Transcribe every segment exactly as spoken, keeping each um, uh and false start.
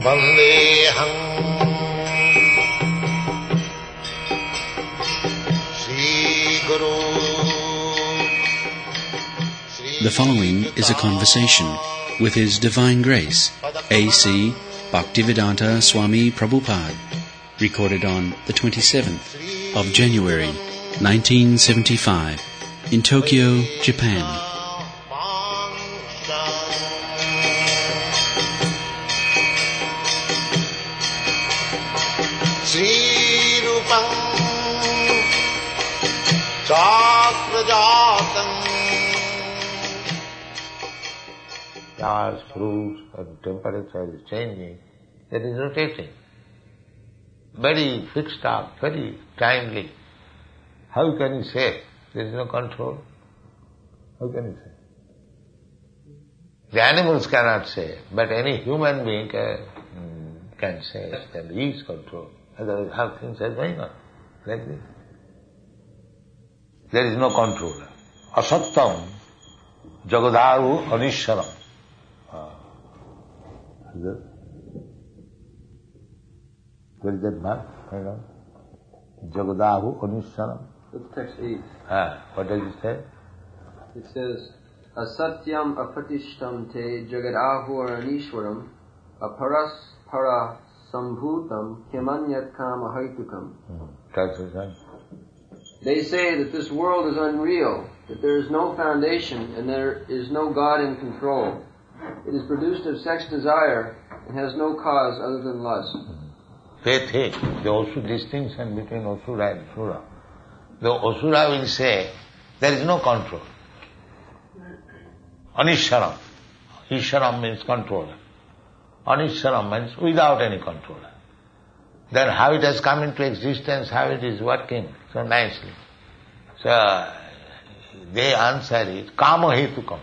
Vandeham Sri Guru. The following is a conversation with His Divine Grace, A C Bhaktivedanta Swami Prabhupada, recorded on the twenty-seventh of January, nineteen seventy-five, in Tokyo, Japan. Srirupam Chakrajatam. Flowers, fruits, and temperature is changing. That is rotating. Very fixed up, very timely. How can you say there is no control? How can you say? The animals cannot say, but any human being can, can say that he is control. Otherwise, how things are going on like this? There is no controller. Asattam Jagadaru Anishwaram. What is that mark? Jagadahu Anishwaram. That's text eight. Ah, what does it say? It says, Asatyam apatishtamte jagadahu anishwaram aparas para sambhutam himanyat kama haitukam. Translation. They say that this world is unreal, that there is no foundation and there is no God in control. It is produced of sex desire and has no cause other than lust. They think, the also distinction between Asura and Sura. The Asura will say, there is no control. Anishwaram. Ishwaram means controller. Anishwaram means without any controller. Then how it has come into existence, how it is working so nicely. So, they answer it, Kama Hetukam.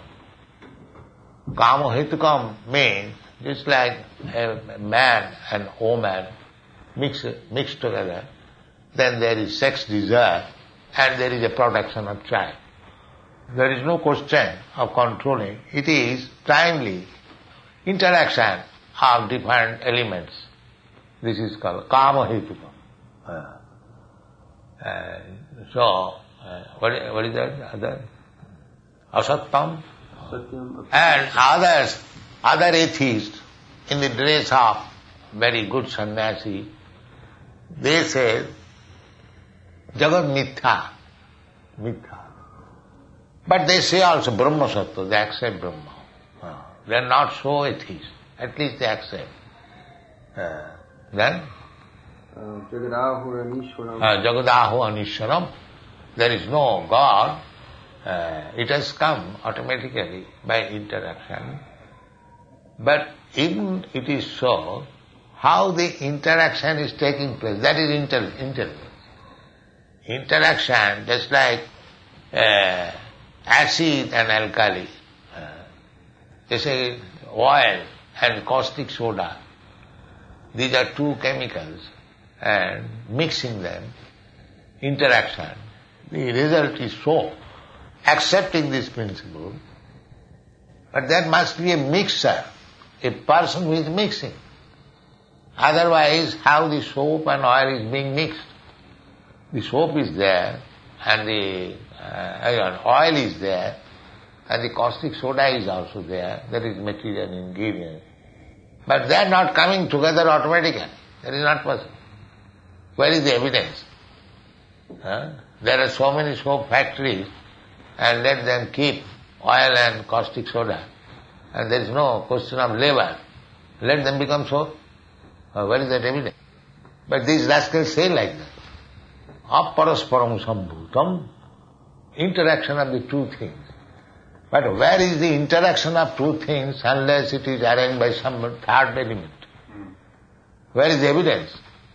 Kama Hetukam means, just like a man and woman mix, mix together, then there is sex desire and there is a production of child. There is no question of controlling. It is timely interaction of different elements. This is called Kama Hetukam. Uh, uh, so, uh, what, what is that other? Asattam? And others, other atheists, in the dress of very good sannyasi, they say, Jagat Mithya, Mithya. But they say also Brahma Sattva, they accept Brahma. Uh, they are not so atheists, at least they accept. Uh, then? Jagadahu Anishwaram. Uh, Jagadahu Anishwaram. There is no God. Uh, it has come automatically by interaction. But even it is so, how the interaction is taking place, that is inter- intelligence. Interaction, just like uh, acid and alkali, uh, they say oil and caustic soda, these are two chemicals, and mixing them, interaction, the result is so. Accepting this principle, but there must be a mixer, a person who is mixing. Otherwise, how the soap and oil is being mixed? The soap is there, and the uh, oil is there, and the caustic soda is also there, that is material ingredient. But they are not coming together automatically. That is not possible. Where is the evidence? Huh? There are so many soap factories, and let them keep oil and caustic soda, and there is no question of labor. Let them become soap. Uh, where is that evidence? But these rascals say like that. Aparasparam sambhutam, interaction of the two things. But where is the interaction of two things unless it is arranged by some third element? Where is the evidence?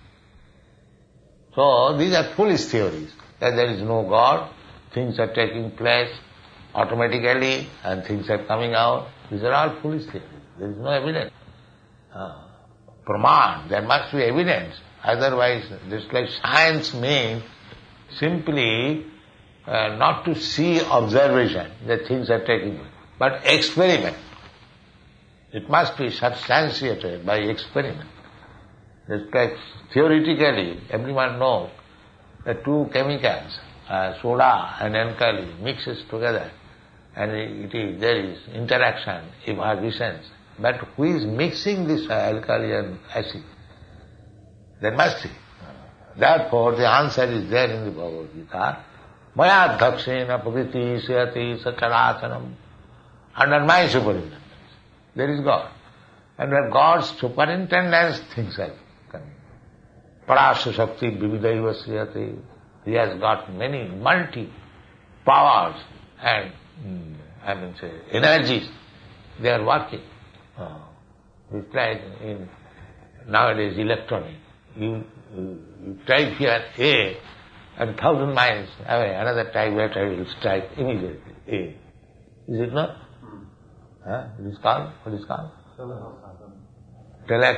So these are foolish theories, that there is no God, things are taking place automatically and things are coming out. These are all foolish theories. There is no evidence. Uh, Praman, there must be evidence. Otherwise, just like science means simply uh, not to see observation that things are taking place, but experiment. It must be substantiated by experiment. Just like theoretically, everyone knows that two chemicals, uh, soda and alkali, mixes together, and it is, there is interaction, effervescence. But who is mixing this alkali and acid? There must be. Therefore, the answer is there in the Bhagavad Gita. Maya dhakshena prakriti syati sacharacharam. Under my superintendence. There is God. And where God's superintendence, things are coming. Parasya Shakti vividaiva sriyate. He has got many multi powers and mm, I mean say energies. They are working. Uh, it's like in nowadays electronic. You, you, you type here A, and thousand miles away another typewriter will strike immediately A. Is it not? Huh? It is called? What is called? Telex.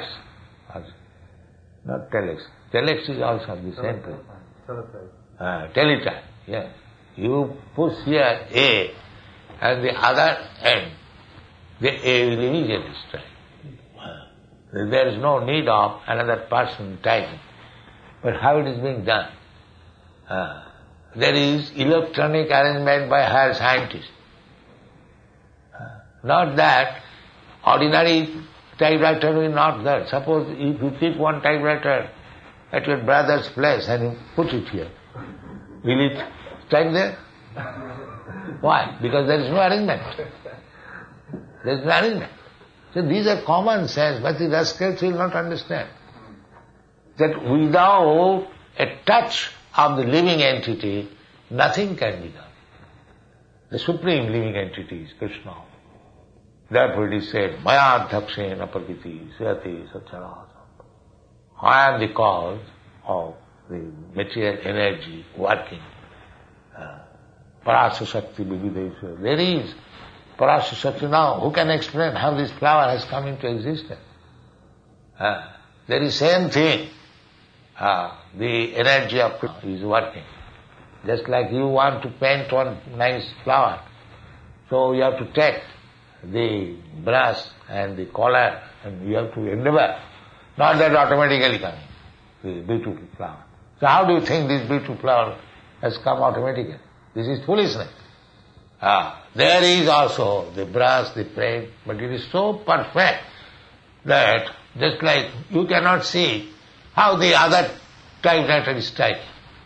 Not telex. Telex is also the same thing. Teletype. Uh, teletype, yes. You push here A, and the other end, the A will immediately strike. There is no need of another person typing. But how it is being done? Uh, there is electronic arrangement by higher scientists. Uh, not that ordinary typewriter will not there. Suppose if you keep one typewriter at your brother's place and you put it here, will it type there? Why? Because there is no arrangement. There is no arrangement. So these are common sense, but the rascals will not understand that without a touch of the living entity, nothing can be done. The supreme living entity is Krishna. Therefore it is said, Maya dhakshena prakriti syati sacharacharam. I am the cause of the material energy working. Parasya Shakti vividesha. There is Parasya Shakti. Now, who can explain how this flower has come into existence? Uh, there is same thing. Uh, the energy of Krishna is working. Just like you want to paint one nice flower. So you have to take the brush and the color and you have to endeavor. Not that automatically coming, the beautiful flower. So how do you think this beautiful flower has come automatically? This is foolishness. Ah, there is also the brush, the paint, but it is so perfect that just like you cannot see how the other typewriter is striking.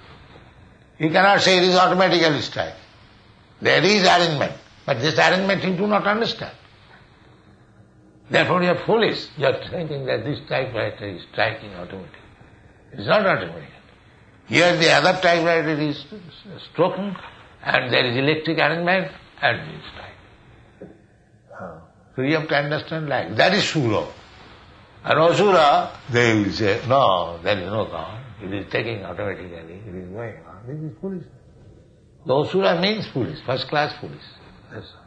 You cannot say it is automatically striking. There is arrangement, but this arrangement you do not understand. Therefore you are foolish. You are thinking that this typewriter is striking automatically. It is not automatic. Here the other typewriter is stroking, and there is electric arrangement, and it is striking. So you have to understand like that is Sura. And Asura, they will say, no, there is no God. It is taking automatically, it is going on. This is foolish. The Asura means foolish, first class foolish. That's all.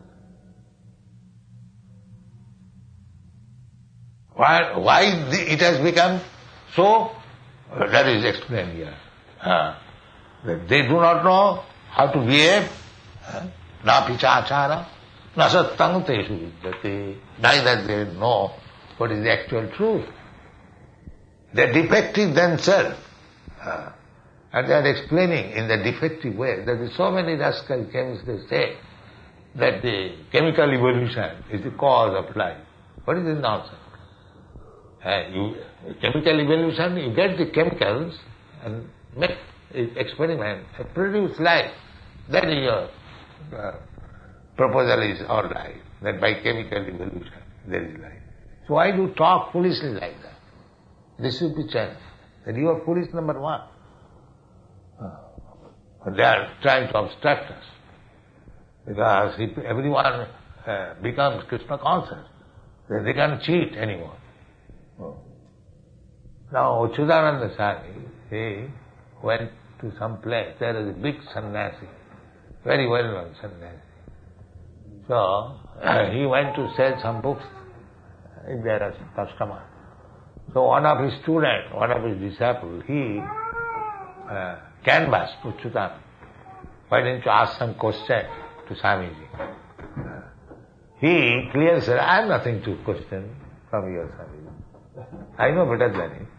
Why, why it has become so? That is explained here. Uh, that they do not know how to behave. Na pichachara, na sattang teshu vidyate. Neither they know what is the actual truth. They are defective themselves. Uh, and they are explaining in the defective way. There is so many rascal chemists, they say that the chemical evolution is the cause of life. What is this nonsense? Uh, you, chemical evolution, you get the chemicals and make experiment and produce life. That is your uh, proposal is all right, that by chemical evolution there is life. So why do you talk foolishly like that? This should be changed. That you are foolish number one. Uh, they are trying to obstruct us. Because if everyone uh, becomes Krishna conscious, then they can't cheat anymore. Oh. Now, Achyutananda Swami, he went to some place. There is a big sannyasi, very well-known sannyasi. So, uh, he went to sell some books if there are customers. So one of his students, one of his disciples, he uh, canvassed Achyutananda. Why didn't you ask some question to Swamiji? Uh, He clearly said, I have nothing to question from your service. I know better than him.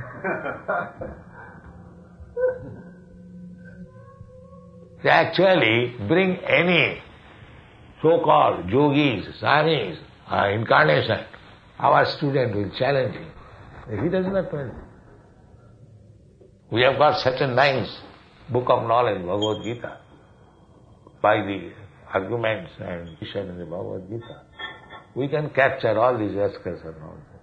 They actually bring any so-called yogis, samis, uh, incarnation, our student will challenge him. He does not know. We have got certain nice book of knowledge, Bhagavad Gita, by the arguments and vision in the Bhagavad Gita. We can capture all these rascals and all.